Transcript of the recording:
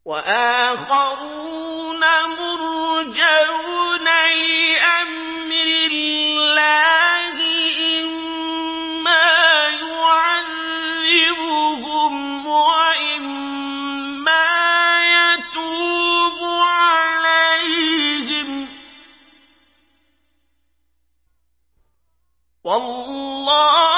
وآخرون مرجون لأمر الله إما يعذبهم وإما يتوب عليهم والله